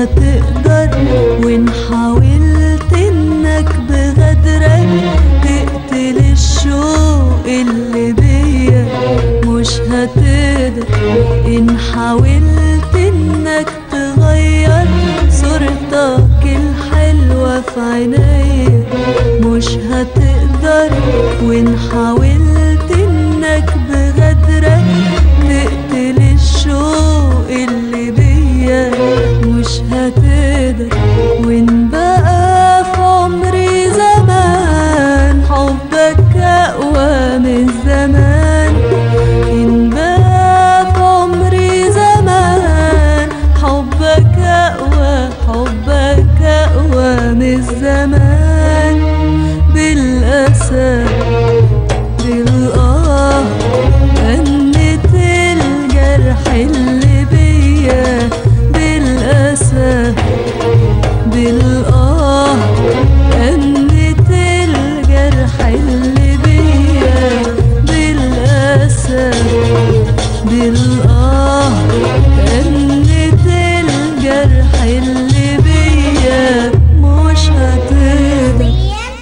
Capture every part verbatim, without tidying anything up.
هتقدر، وإن حاولت إنك بغدرك تقتل الشوق اللي بيا مش هتقدر. إن حاولت إنك تغير صورتك الحلوة في عينيا مش هتقدر. وإن حاولت إنك بغدرك تقتل الشوق اللي بيا مش هتقدر. وإن بقى في عمري زمان حبك أقوى من زمان، إن بقى في عمري زمان حبك أقوى، حبك أقوى من زمان. بالأسى بالآه أنت الجرح اللي بيا، بالأسى بالآه أنت الجرح اللي بيا، بالأسى بالآه أنت الجرح اللي بيا مش هتقدر.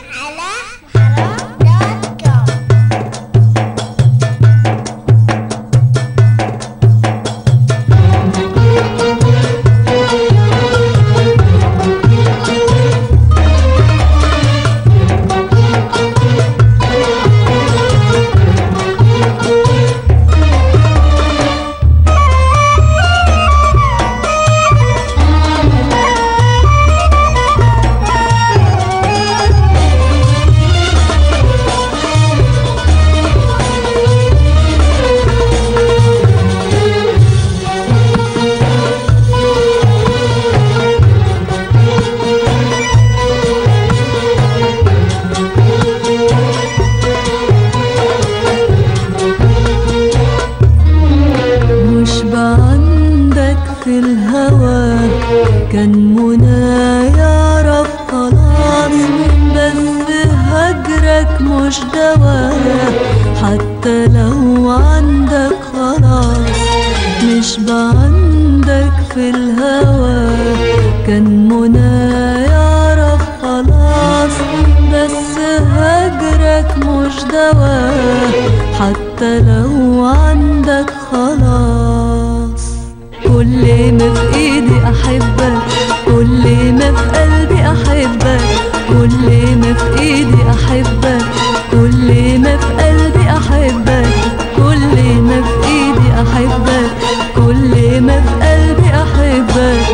في الهوى كان منى يعرف خلاص، بس هجرك مش دواء حتى لو عندك خلاص. مش بعندك في الهوى كان منى يعرف خلاص، بس هجرك مش دواء حتى لو عندك خلاص. كل ما في ايدي احبك، كل ما في قلبي احبك، كل ما في ايدي احبك، كل ما في قلبي احبك، كل ما في ايدي احبك، كل ما في قلبي احبك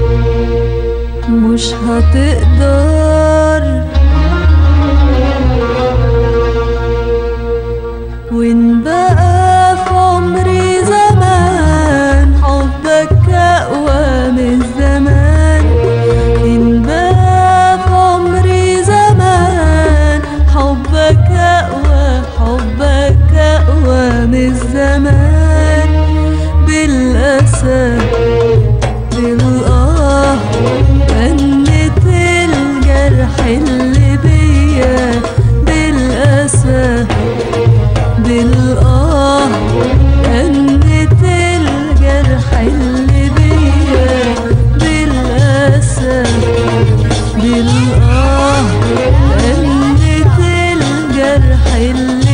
مش هتقدر. وإن بقى في عمري زمان حبك أقوى من زمان، إن بقى في عمري زمان حبك أقوى، حبك أقوى من زمان. بالأسى بالآه أنت الجرح اللي بيا، بالأسى بالآه أنت الجرح اللي بيا، بالأسى بالآه أنت الجرح اللي